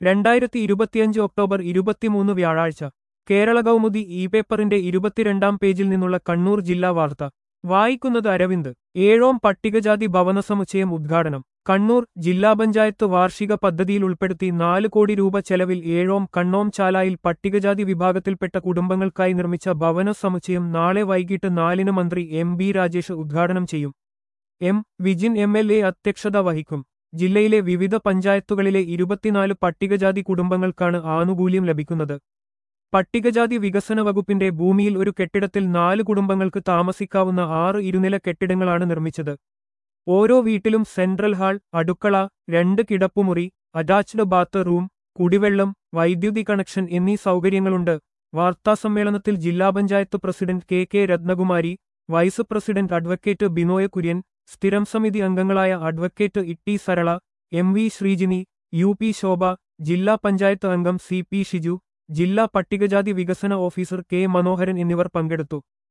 2025 October 23 വ്യാഴാഴ്ച കേരള കൗമുദി പേപ്പറിന്റെ 22-ാം പേജിൽ നിന്നുള്ള കണ്ണൂർ ജില്ലാ വാർത്ത വായിക്കുന്നത് അരവിന്ദ്. ഏഴോം പട്ടികജാതി ഭവന സമുച്ചയം ഉദ്ഘാടനം. കണ്ണൂർ ജില്ലാ പഞ്ചായത്ത് വാർഷിക പദ്ധതിയിൽ ഉൾപ്പെടുത്തി 4 കോടി രൂപ ചെലവിൽ ഏഴോം കണ്ണോം ചാലായിൽ പട്ടികജാതി വിഭാഗത്തിൽപ്പെട്ട കുടുംബങ്ങൾക്കായി നിർമ്മിച്ച ഭവന സമുച്ചയം നാളെ വൈകിട്ട് 4-ന് മന്ത്രി എം.ബി. രാജേഷ് ഉദ്ഘാടനം ചെയ്യും. എം. വിജിൻ എം.എൽ.എ. അധ്യക്ഷത വഹിക്കും. ജില്ലയിലെ വിവിധ പഞ്ചായത്തുകളിലെ 24 പട്ടികജാതി കുടുംബങ്ങൾക്കാണ് ആനുകൂല്യം ലഭിക്കുന്നത്. പട്ടികജാതി വികസന വകുപ്പിന്റെ ഭൂമിയിൽ ഒരു കെട്ടിടത്തിൽ 4 കുടുംബങ്ങൾക്ക് താമസിക്കാവുന്ന 6 ഇരുനില കെട്ടിടങ്ങളാണ് നിർമ്മിച്ചത്. ഓരോ വീട്ടിലും സെൻട്രൽ ഹാൾ, അടുക്കള, 2 കിടപ്പുമുറി, അറ്റാച്ച്ഡ് ബാത്ത് റൂം, കുടിവെള്ളം, വൈദ്യുതി കണക്ഷൻ എന്നീ സൗകര്യങ്ങളുണ്ട്. വാർത്താസമ്മേളനത്തിൽ ജില്ലാ panchayat president K. Ratnakumari, vice president advocate Binoy Kurian, സ്ഥിരം സമിതി അംഗങ്ങളായ advocate Itty Sarala, M V. Sreejini, U P. Shobha, ജില്ലാ പഞ്ചായത്ത് അംഗം സി.പി. ഷിജു, ജില്ലാ പട്ടികജാതി വികസന ഓഫീസർ കെ. മനോഹരൻ എന്നിവർ പങ്കെടുത്തു.